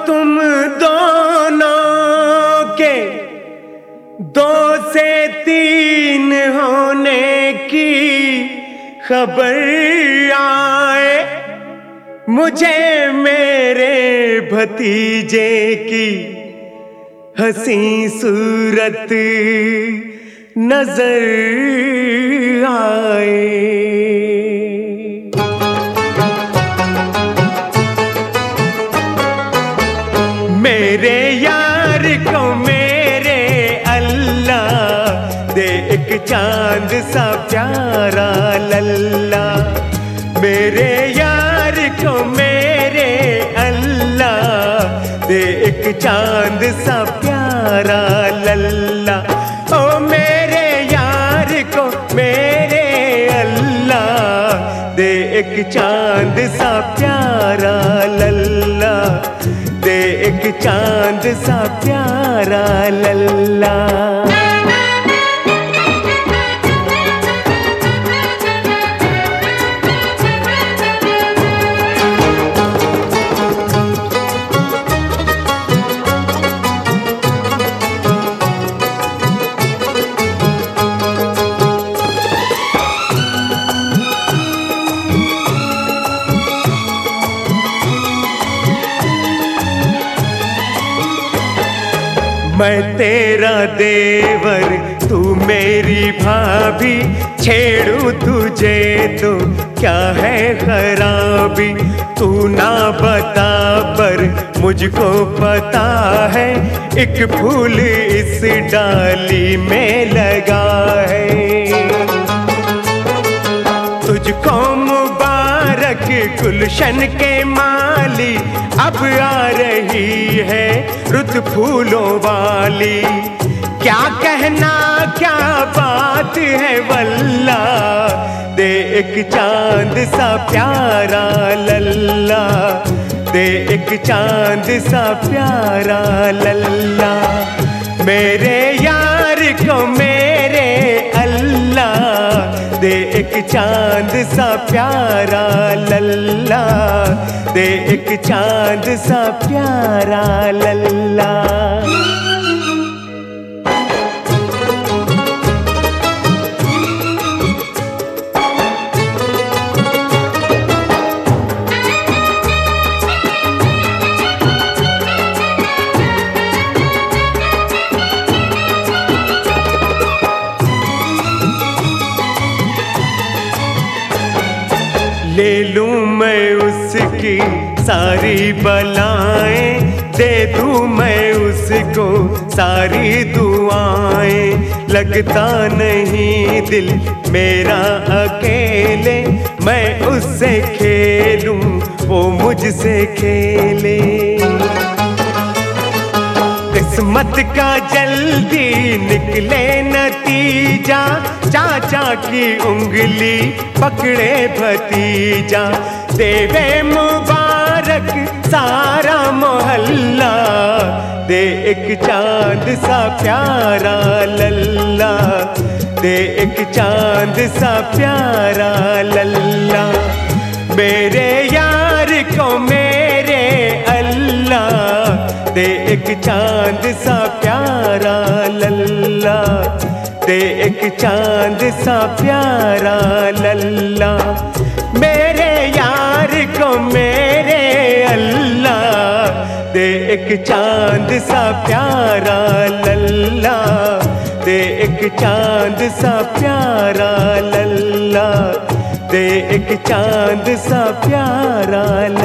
तुम दोनों के 2 से 3 होने की खबर आए, मुझे मेरे भतीजे की हंसी सूरत नजर आए। मेरे यार को मेरे अल्लाह दे एक चांद सा प्यारा लल्ला। मेरे यार को मेरे अल्लाह दे एक चांद सा प्यारा लल्ला। ओ मेरे यार को मेरे अल्लाह दे एक चांद सा प्यारा लल्ला, दे एक चांद सा प्यारा लल्ला। मैं तेरा देवर तू मेरी भाभी, छेड़ू तुझे तो क्या है खराबी। तू ना बता पर मुझको पता है, एक फूल इस डाली में लगा है। तुझको मुबारक गुलशन के माली, अब आ रही है रुत फूलों वाली। क्या कहना क्या बात है वल्ला, दे एक चांद सा प्यारा लल्ला, दे एक चांद सा प्यारा लल्ला। मेरे यार को मेरे अल्लाह दे एक चांद सा प्यारा लल्ला, दे एक चांद सा प्यारा लल्ला। ले लूं मैं उसकी सारी बलाएं, दे दूं मैं उसको सारी दुआएं। लगता नहीं दिल मेरा अकेले, मैं उससे खेलूं वो मुझसे खेले। किस्मत का जल्दी निकले नतीजा, चाचा की उंगली पकड़े भतीजा। देवे मुबारक सारा मोहल्ला, दे एक चांद सा प्यारा लल्ला, दे एक चांद सा प्यारा लल्ला। मेरे यार को मेरे अल्लाह दे एक चांद सा प्यारा लल्ला, दे एक चांद सा प्यारा लल्ला। मेरे यार को मेरे अल्लाह दे एक चांद सा प्यारा लल्ला, दे एक चांद सा प्यारा लल्ला, दे एक चांद सा प्यारा